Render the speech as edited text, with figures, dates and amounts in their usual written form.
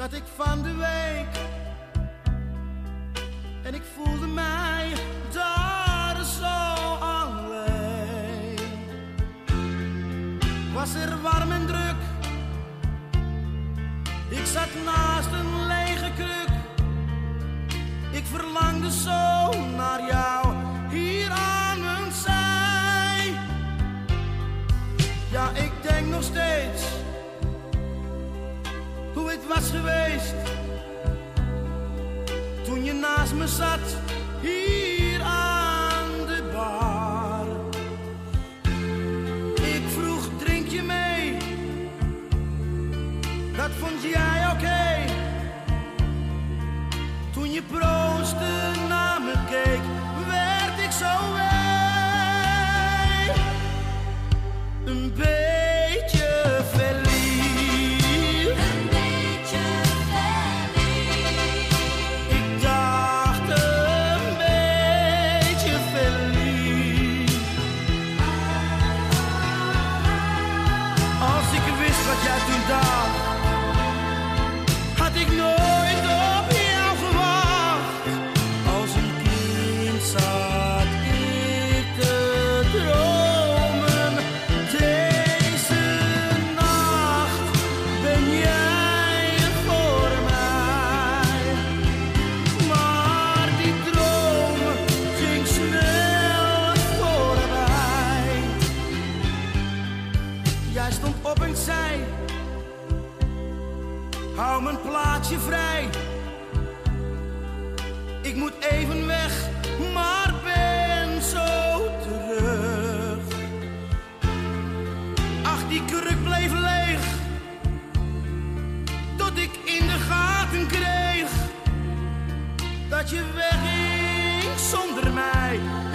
zat ik van de week en ik voelde mij daar zo alleen. Was er warm en druk, ik zat naast een lege kruk. Ik verlangde zo naar jou hier aan mijn zij. Ja, ik denk nog steeds hoe het was geweest toen je naast me zat hier aan de bar. Ik vroeg, drink je mee? Dat vond jij oké. Toen je proostte naar me keek, werd ik zo week. Een beetje verliefd. Een beetje verliefd. Ik dacht een beetje verliefd. Als ik wist wat jij toen dacht, had ik nooit op jou gewacht. Als een kind zat ik te dromen. Deze nacht ben jij er voor mij. Maar die droom ging snel voorbij. Jij stond op en zei: hou mijn plaatsje vrij. Ik moet even weg, maar ben zo terug. Ach, die kruk bleef leeg, tot ik in de gaten kreeg dat je wegging zonder mij.